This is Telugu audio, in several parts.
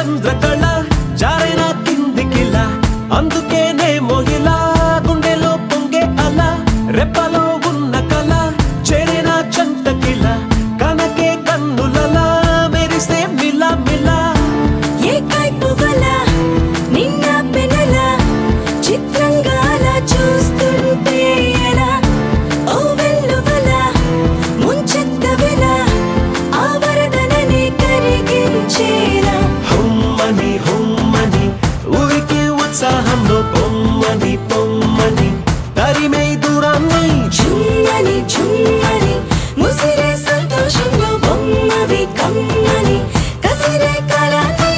చంద్రకళ జారైన కిందికిలా అందుకేనేమో ఇలా గుండెలో పొంగే అలా రెప్పలో ఉన్న కళ చేరిన చంటకిలా కనకే కన్నులలా మెరిసే మిలా మిలా ఏ కైపు వల నిన్న పెనల చిత్రంగా అలా చూస్తుంటే ఎలా ఓ వెల్లువల ముంచెత్త వెల ఆ వరదనని కరిగించేలా హుమ్మని హుమ్మని ఊరికి ఉత్సాహంలో పొమ్మని పొమ్మని తరిమే దూరాన్ని చుమ్మని చుమ్మని ముసిరే సంతోషంలో బొమ్మవి కమ్మని కసిరే కాలాన్ని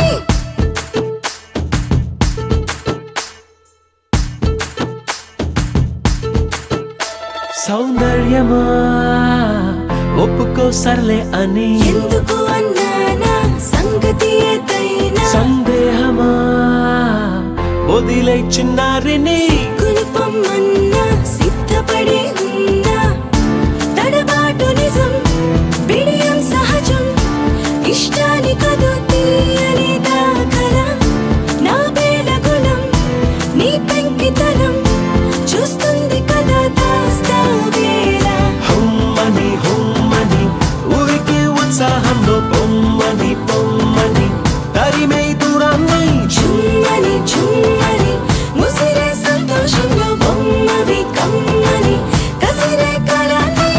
సౌందర్యమా ఒప్పుకో సర్లే అని ఎందుకు అన్నానా సంగతి ఏదైనా సందేహమా వదిలే చిన్నారిని కులుపమ్మన్నా సిద్ధపడే ఉన్నా తడబాటు నిజం బిడియం సహజం ఇష్టాని కదు తీయని దాఖల నా బేల గుణం నీ పెంకితనం చూస్తుంది కదా దాస్తా వేళ హుమ్మని హుమ్మని ఊరికి ఉత్సాహంలో పొమ్మని పొమ్మని తరిమే దూరాన్ని చుమ్మని చుమ్మని ముసిరే సంతోషంలో బొమ్మవి కమ్మని కసిరే కాలాన్ని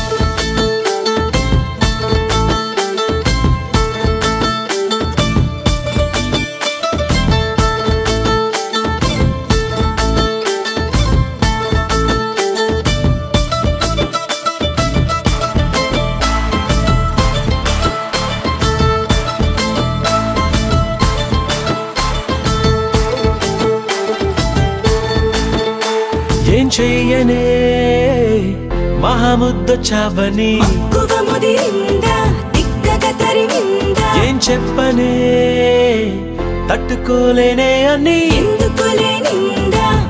ఏం చెయ్యనే మహాముద్దొచ్చావని మక్కువ ముదిరిందా తిక్కగా తరిమిందా ఏం చెప్పనే తట్టుకోలేనే అని ఎందుకు లేనిందా